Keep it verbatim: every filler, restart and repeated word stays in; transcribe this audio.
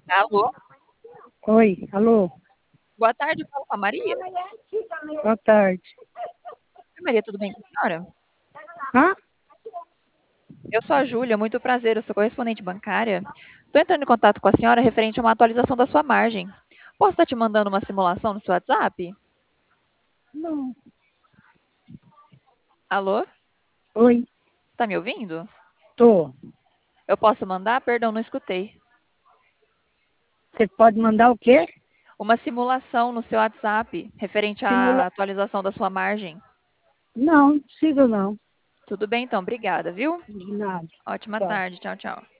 Alô? Oi, alô, Boa tarde, eu falo com a Maria. boa tarde. Oi, Maria, tudo bem com a senhora? Hã? Eu sou a Júlia, muito prazer, eu sou correspondente bancária. Estou entrando em contato com a senhora referente a uma atualização da sua margem. Posso estar te mandando uma simulação no seu WhatsApp? Não. Alô? Oi, Tá me ouvindo? tô. Eu posso mandar? Perdão, não escutei. Você pode mandar o quê? Uma simulação no seu WhatsApp referente à Simula... atualização da sua margem. Não, não precisa não. Tudo bem, então, obrigada, viu? De nada. Ótima Tchau. tarde, tchau, tchau.